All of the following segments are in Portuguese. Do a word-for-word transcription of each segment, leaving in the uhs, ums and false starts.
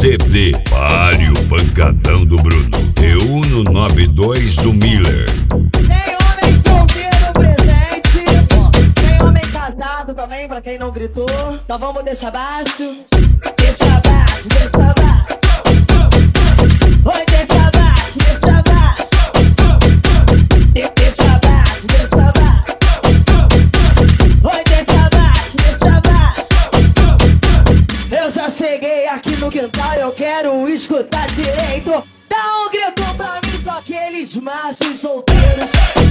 C D. Pare o pancadão do Bruno. Reuno nove dois do Miller. Tem homem solteiro presente, tem homem casado também, pra quem não gritou. Então vamos deixar baixo, deixa baixo, deixa baixo. Oi, deixa baixo, deixa baixo. De deixa baixo, deixa baixo. Oi, deixa baixo, deixa baixo. Eu já cheguei aqui no quintal, eu quero escutar direito. Dá um grito pra mim, só aqueles machos solteiros.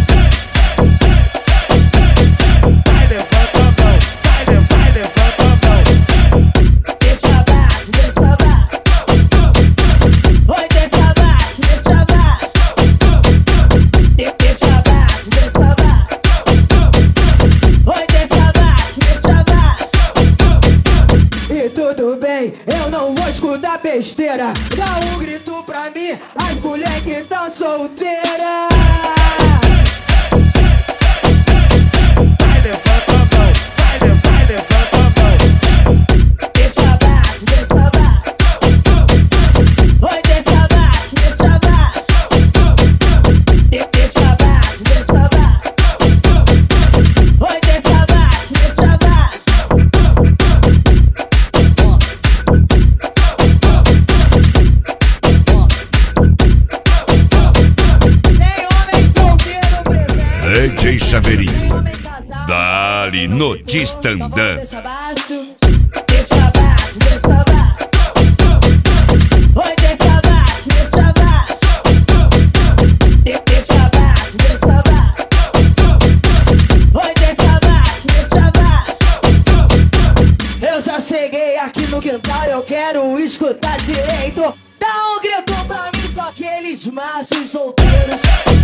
Vai, levanta a mão, vai, vai, levanta a mão. Deixa baixo, deixa baixo. Oi, deixa baixo, deixa baixo. De deixa baixo, deixa baixo. Oi, deixa baixo, deixa baixo. E tudo bem, eu não vou escutar besteira. Dá um grito pra mim, as mulher que tão solteira. Vai, levanta a mão, vai, vai, levanta a mão. Deixa baixo, deixa baixo. Oi, deixa baixo, deixa baixo. De deixa baixo, deixa baixo. Oi, deixa baixo, deixa baixo. Tem homem solteiro presente. D J Chaveirinho. Homem casado. Dali no Distandã. Deixa baixo, deixa baixo, deixa baixo. Oi, deixa baixo, deixa baixo. De deixa baixo, deixa baixo. Oi, deixa baixo, deixa baixo. Eu já cheguei aqui no quintal, eu quero escutar direito. Dá um grito pra mim, só aqueles machos solteiros.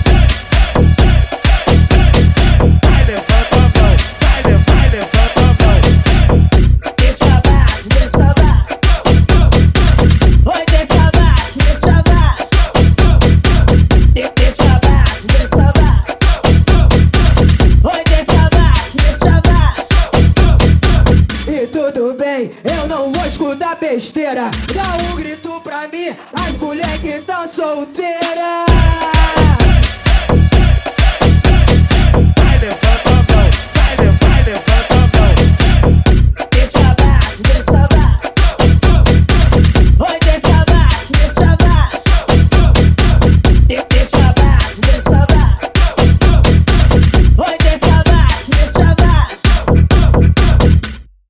Vai, levanta a mão, vai, vai, levanta a mão. Deixa baixo, deixa baixo. Oi, deixa baixo, deixa baixo. De deixa baixo, deixa baixo. Oi, deixa baixo, deixa baixo. E tudo bem, eu não vou escutar besteira. Dá um grito pra mim, as mulher que tão solteira. Vai, levanta a mão.